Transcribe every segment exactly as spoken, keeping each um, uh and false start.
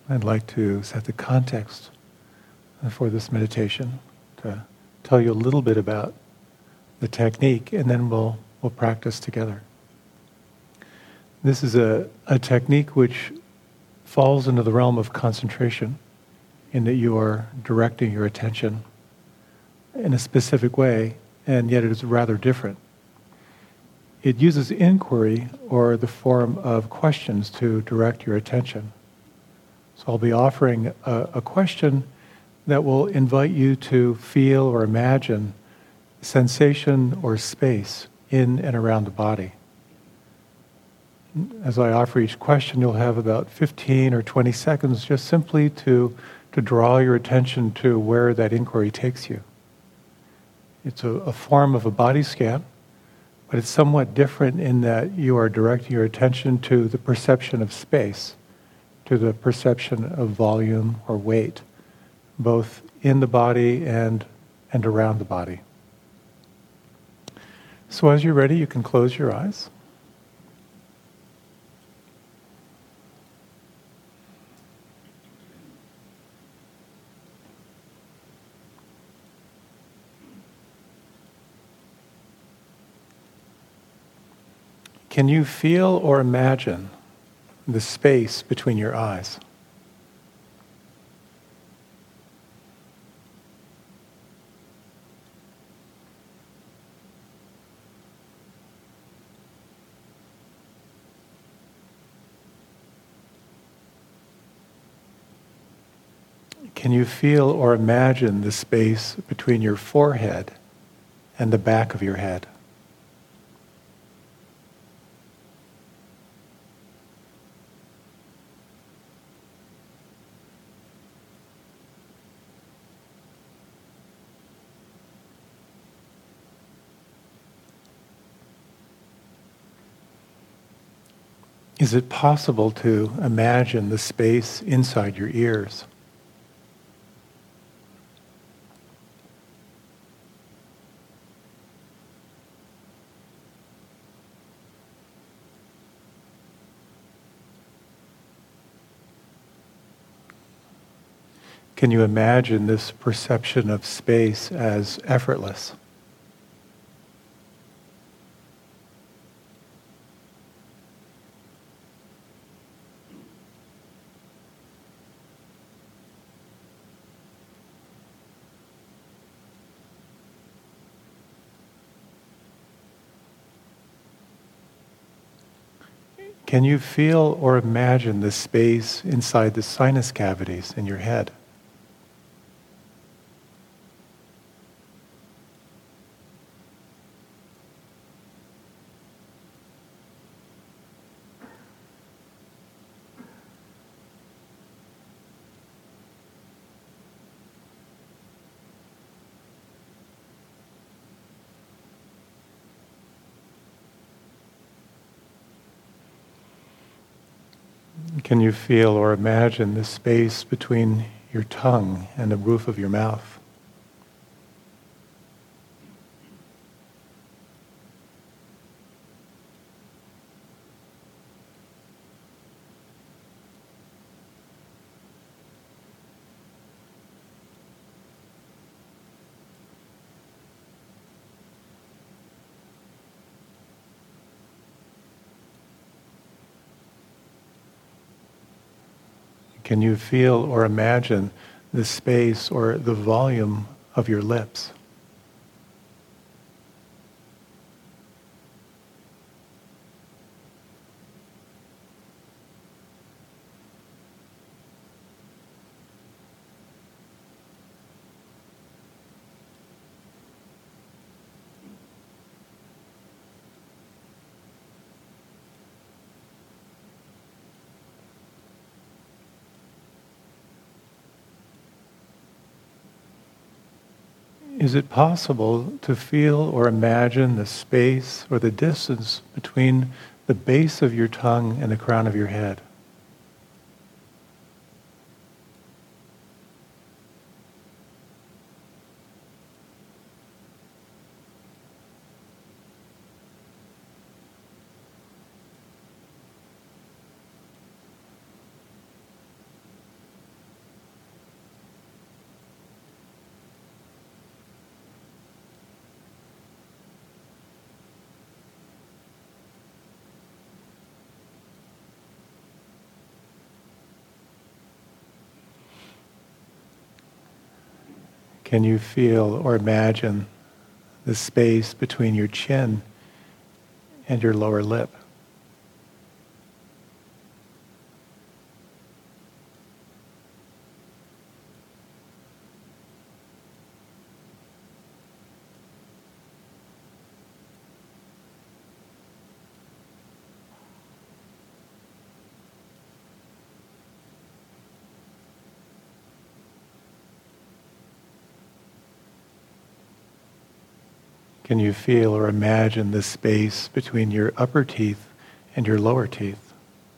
I'd like to set the context for this meditation, to tell you a little bit about the technique, and then we'll we'll practice together. This is a, a technique which falls into the realm of concentration, in that you are directing your attention in a specific way, and yet it is rather different. It uses inquiry, or the form of questions, to direct your attention. So I'll be offering a, a question that will invite you to feel or imagine sensation or space in and around the body. As I offer each question, you'll have about fifteen or twenty seconds just simply to, to draw your attention to where that inquiry takes you. It's a, a form of a body scan, but it's somewhat different in that you are directing your attention to the perception of space, to the perception of volume or weight, both in the body and, and around the body. So as you're ready, you can close your eyes. Can you feel or imagine the space between your eyes? Can you feel or imagine the space between your forehead and the back of your head? Is it possible to imagine the space inside your ears? Can you imagine this perception of space as effortless? Can you feel or imagine the space inside the sinus cavities in your head? Can you feel or imagine the space between your tongue and the roof of your mouth? Can you feel or imagine the space or the volume of your lips? Is it possible to feel or imagine the space or the distance between the base of your tongue and the crown of your head? Can you feel or imagine the space between your chin and your lower lip? Can you feel or imagine the space between your upper teeth and your lower teeth?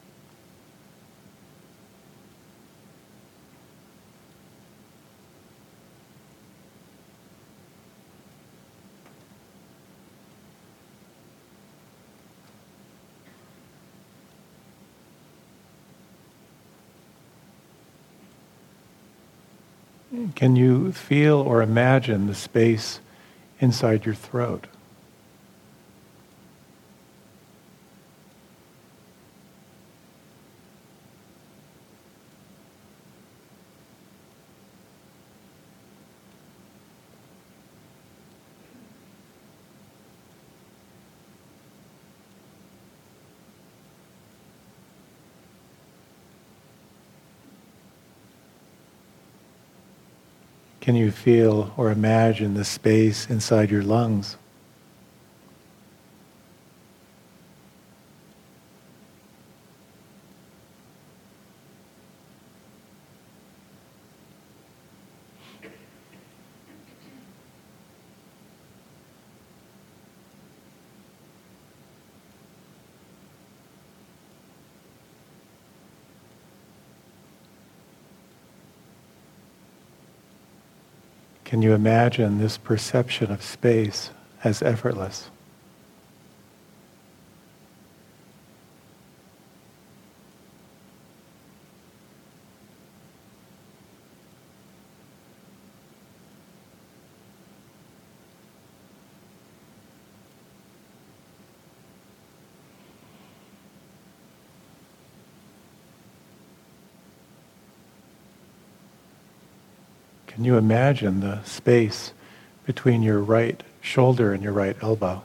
Can you feel or imagine the space inside your throat? Can you feel or imagine the space inside your lungs? Can you imagine this perception of space as effortless? Can you imagine the space between your right shoulder and your right elbow?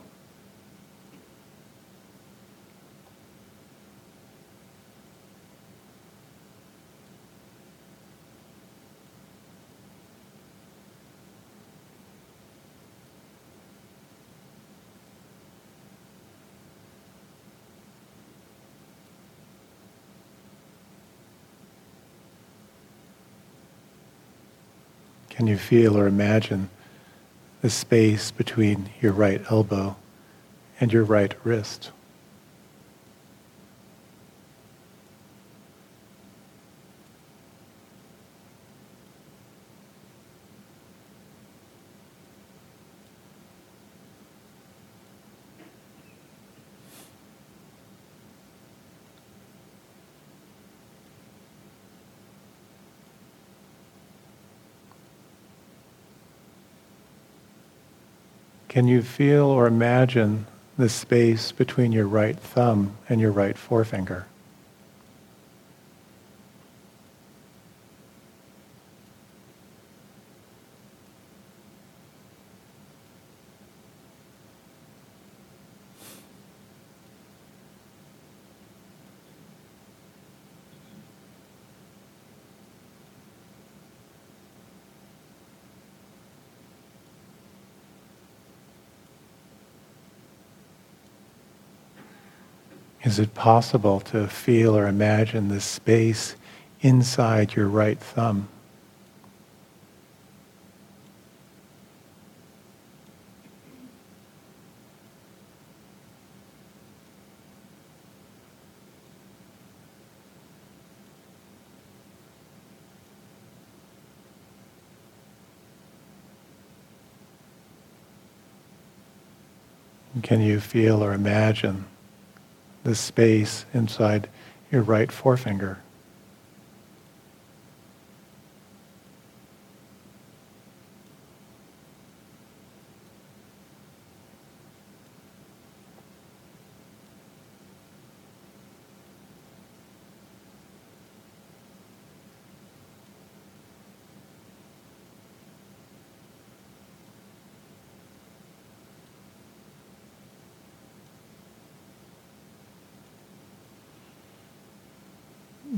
Can you feel or imagine the space between your right elbow and your right wrist? Can you feel or imagine the space between your right thumb and your right forefinger? Is it possible to feel or imagine the space inside your right thumb? Can you feel or imagine the space inside your right forefinger?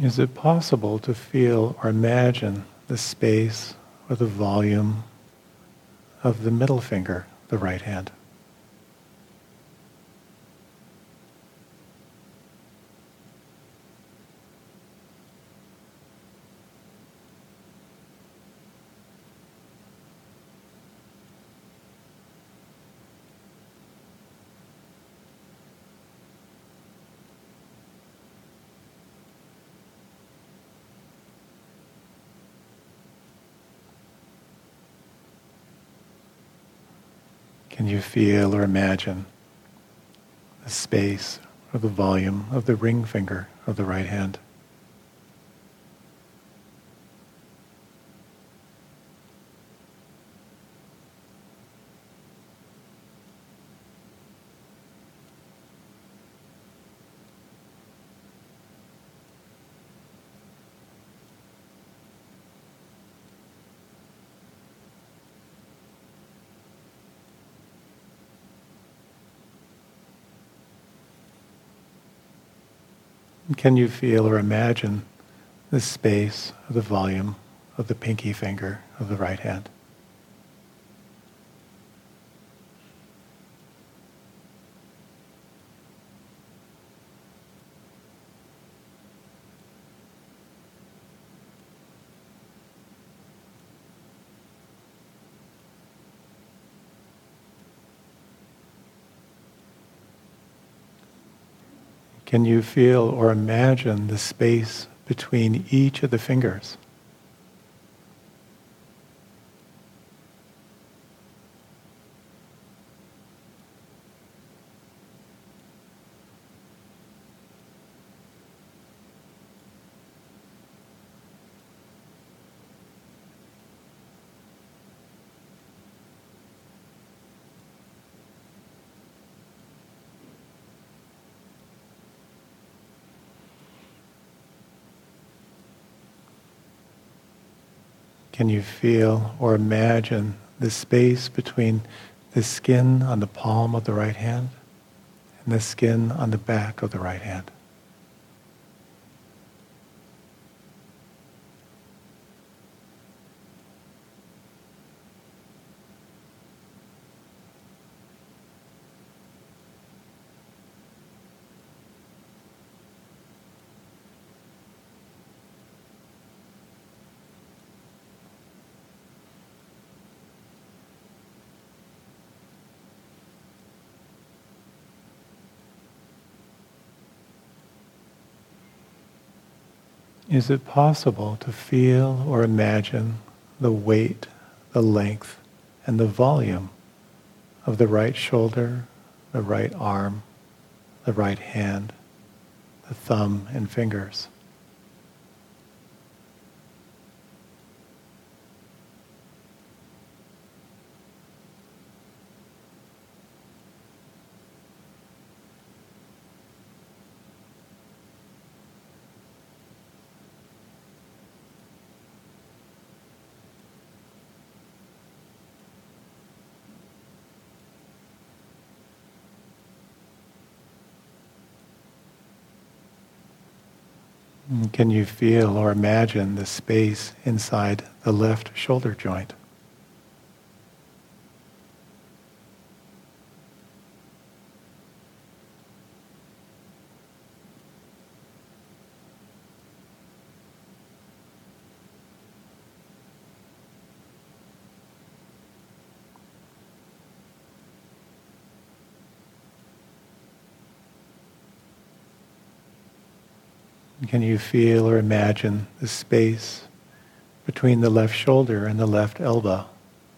Is it possible to feel or imagine the space or the volume of the middle finger, the right hand? Can you feel or imagine the space or the volume of the ring finger of the right hand? Can you feel or imagine the space or the volume of the pinky finger of the right hand? Can you feel or imagine the space between each of the fingers? Can you feel or imagine the space between the skin on the palm of the right hand and the skin on the back of the right hand? Is it possible to feel or imagine the weight, the length, and the volume of the right shoulder, the right arm, the right hand, the thumb and fingers? Can you feel or imagine the space inside the left shoulder joint? Can you feel or imagine the space between the left shoulder and the left elbow?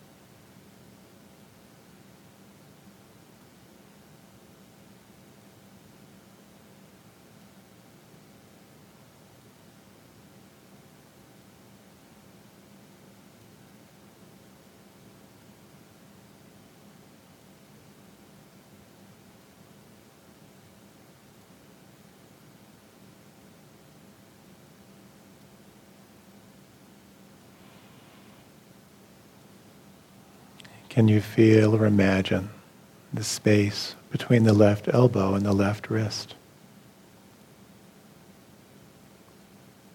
Can you feel or imagine the space between the left elbow and the left wrist?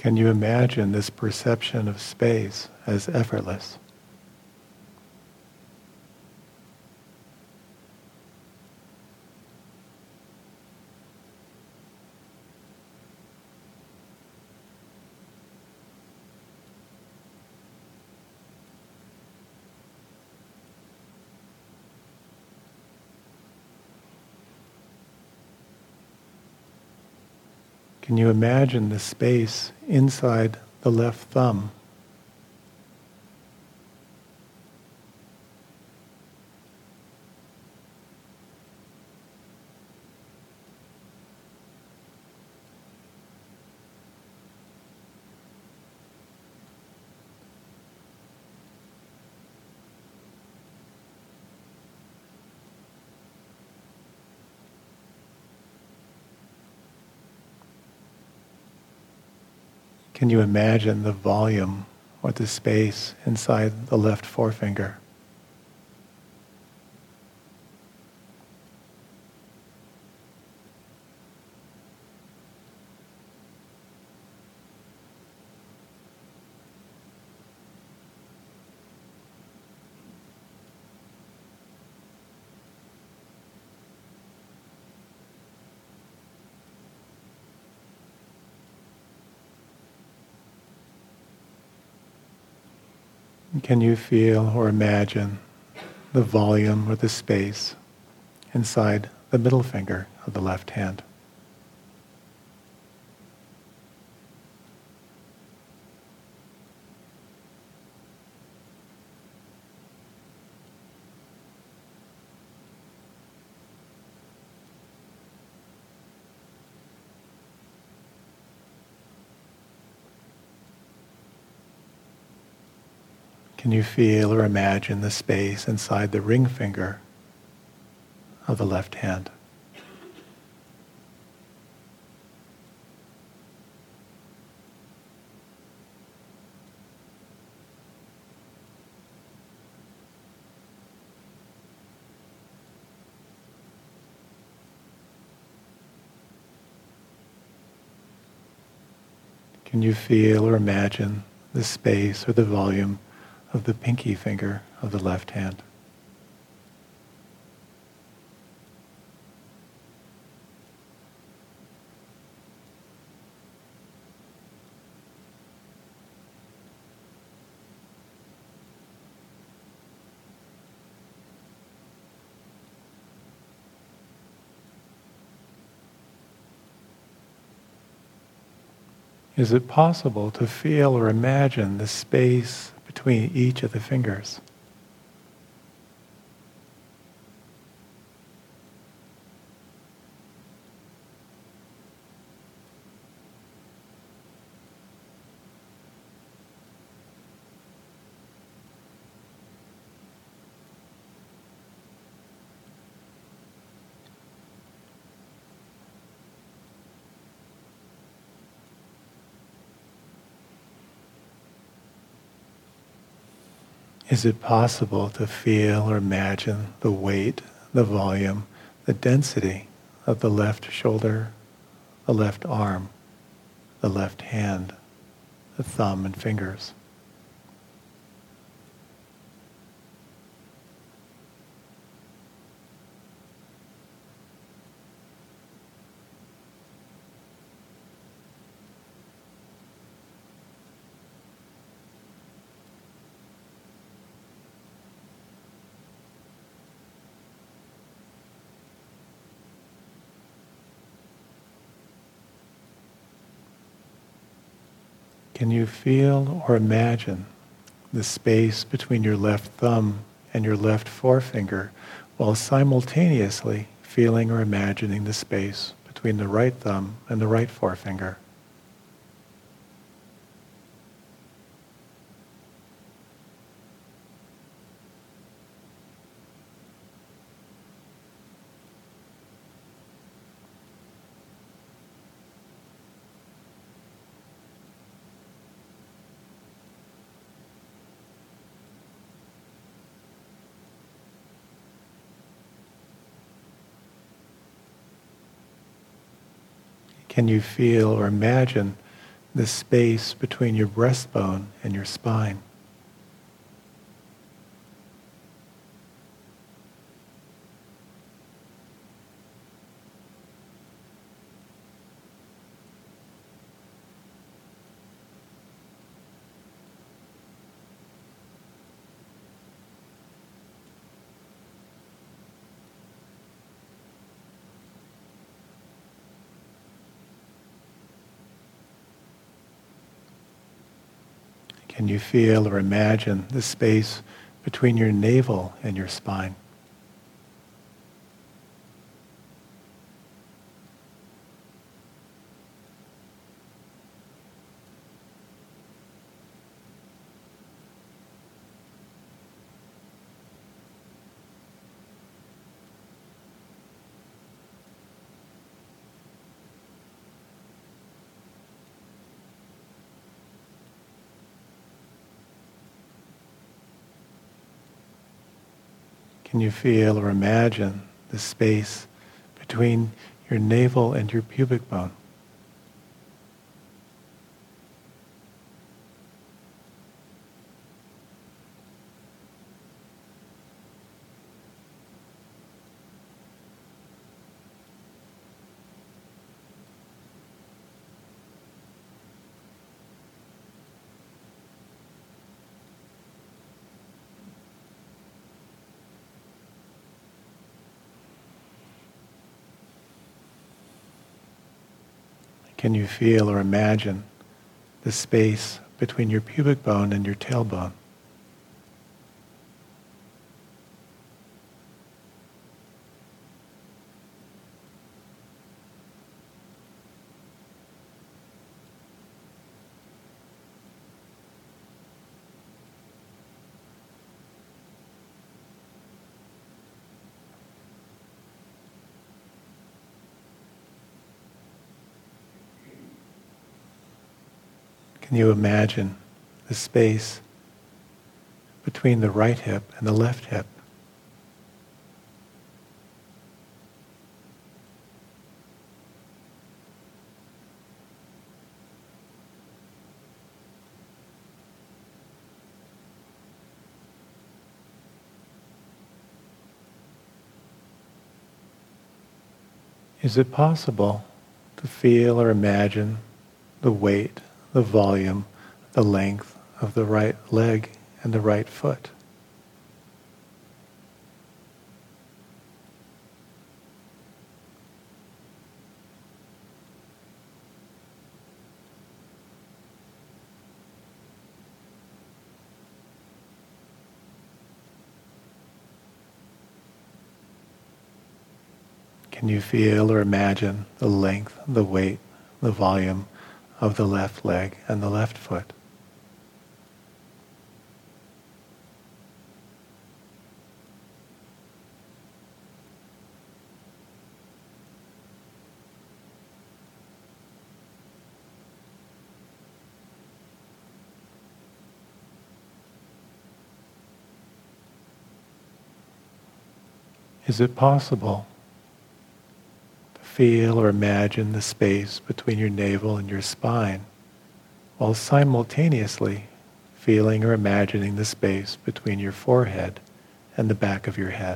Can you imagine this perception of space as effortless? Can you imagine the space inside the left thumb? Can you imagine the volume or the space inside the left forefinger? Can you feel or imagine the volume or the space inside the middle finger of the left hand? Can you feel or imagine the space inside the ring finger of the left hand? Can you feel or imagine the space or the volume of the pinky finger of the left hand? Is it possible to feel or imagine the space between each of the fingers? Is it possible to feel or imagine the weight, the volume, the density of the left shoulder, the left arm, the left hand, the thumb and fingers? Can you feel or imagine the space between your left thumb and your left forefinger while simultaneously feeling or imagining the space between the right thumb and the right forefinger? Can you feel or imagine the space between your breastbone and your spine. Can you feel or imagine the space between your navel and your spine? Can you feel or imagine the space between your navel and your pubic bone? Can you feel or imagine the space between your pubic bone and your tailbone? Can you imagine the space between the right hip and the left hip? Is it possible to feel or imagine the weight, the volume, the length of the right leg and the right foot? Can you feel or imagine the length, the weight, the volume of the left leg and the left foot? Is it possible to feel or imagine the space between your navel and your spine while simultaneously feeling or imagining the space between your forehead and the back of your head?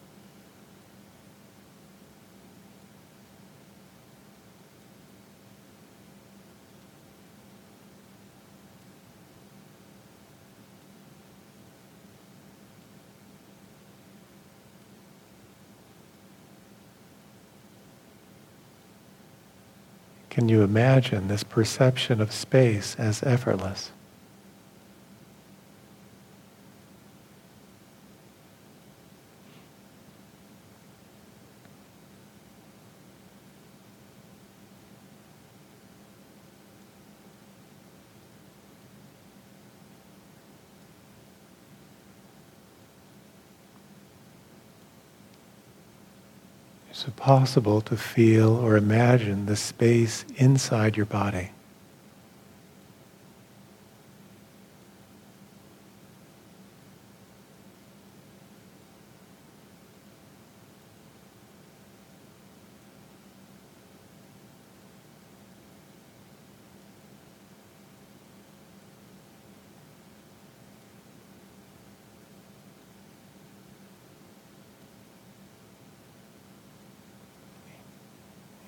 Can you imagine this perception of space as effortless? Is it possible to feel or imagine the space inside your body?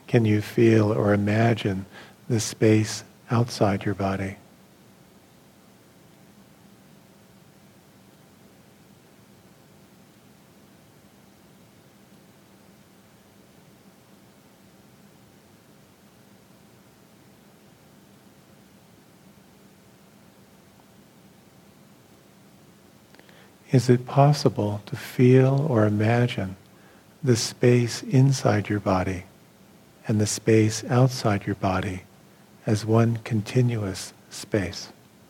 Can you feel or imagine the space outside your body? Is it possible to feel or imagine the space inside your body and the space outside your body as one continuous space?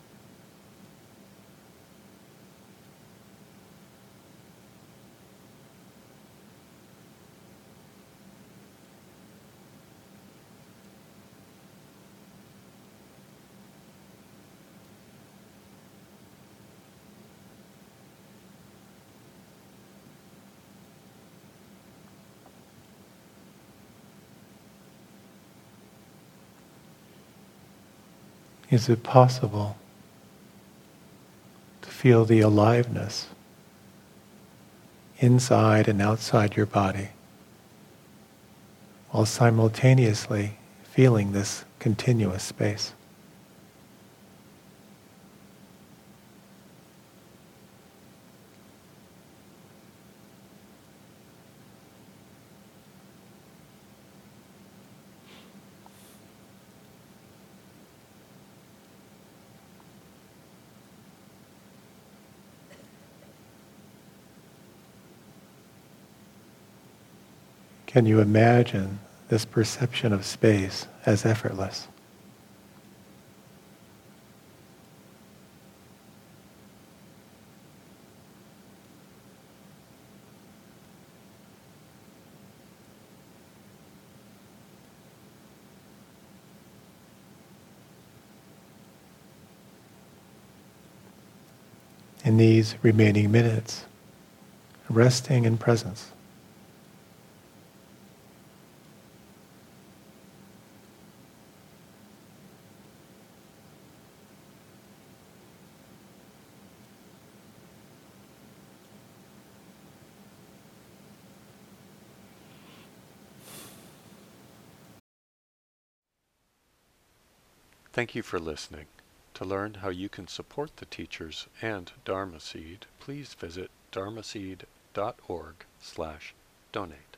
Is it possible to feel the aliveness inside and outside your body while simultaneously feeling this continuous space? Can you imagine this perception of space as effortless? In these remaining minutes, resting in presence. Thank you for listening. To learn how you can support the teachers and Dharma Seed, please visit dharmaseed dot org slash donate.